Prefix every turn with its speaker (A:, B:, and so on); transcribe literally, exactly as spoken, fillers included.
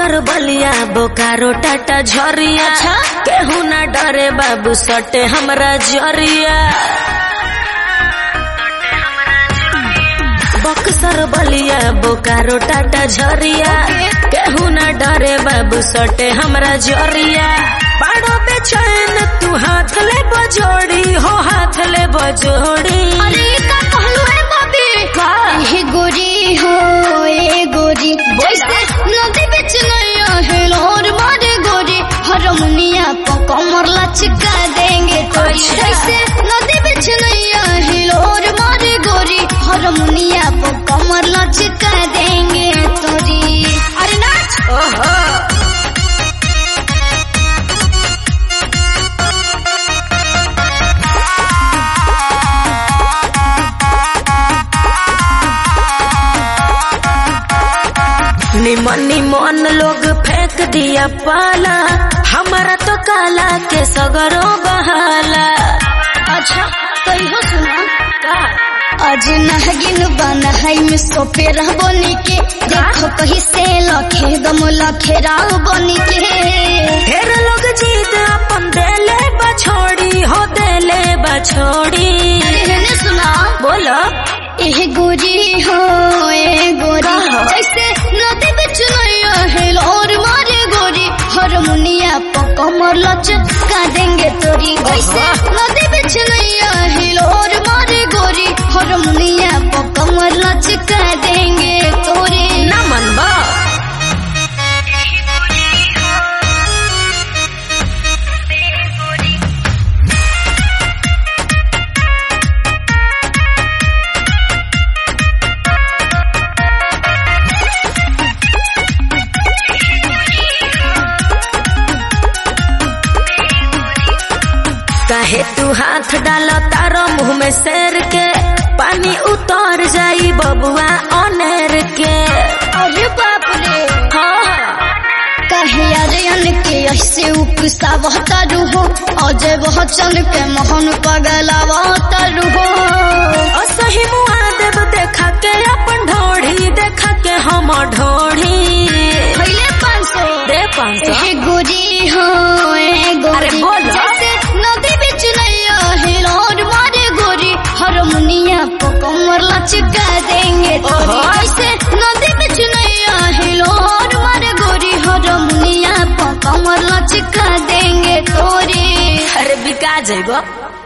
A: बक्सर बलिया बोकारो टाटा झरिया केहू ना डरे बाबू सटे हमरा जरिया। बक्सर बलिया बोकारो टाटा झरिया केहू ना डरे बाबू सटे हमरा जरिया। बाड़ो बेचैन तू हाथ ले बजोड़ी हो हाथ ले बजोड़ी।
B: अरे का कहलू है बाबी ए गोरी हो ए गोरी जैसे नदी बिच नैया है लोर मारे गोरी हरमुनिया को कमर लचका देंगे तोरी। जैसे नदी बिच नैया है लोर मारे गोरी हरमुनिया को कमर लचका देंगे तोरी। अरे नाच
A: ओहो निमन निमन लोग फेंक दिया पाला हमारा तो काला के सगरों बहाला।
B: अच्छा कहियो सुना
A: का
B: आज नहगिन बना है में सोपे रह बनी के देखो कहीं से लखे दम लखे राव बनी के।
A: ढेर लोग जीत अपन देले बछोड़ी हो देले बछोड़ी।
B: ने सुना
A: बोलो
B: ए गोरी हो ए गोरी जैसे नदी बिच नैया है लोर मारे गोरी हरमुनिया पर कमर लचका देंगे तोरी। जैसे नदी बिच नैया है लोर मारे गोरी हरमुनिया पर कमर लचका देंगे तोरी।
A: ना मन बा काहे तू हाथ डालो तारो मुँह में शेर के पानी उतर जाई बबुआ अनेर के।
B: अरे बाप रे
A: हाँ
B: कहे अरियन के ऐसे उपसा बहतारू हो अजय बच्चन के मोहन पगला बहतारू हो।
A: असही मुआ देव देखा के अपन ढोढ़ी देखा के हम ढोढ़ी
B: पहले पाँच सौ
A: दे पाँच सौ।
B: ए गोरी हो ए
A: अरे
B: गोरी
A: बोलो।
B: जैसे नदी बिच नैया है लोर मारे गोरी हरमुनिया को कमर लचका देंगे तोरी।
A: ओहो।
B: जैसे नदी बिच नैया है लोर मारे गोरी हरमुनिया को कमर लचका देंगे तोरी।
A: अरे बिका जाइबो।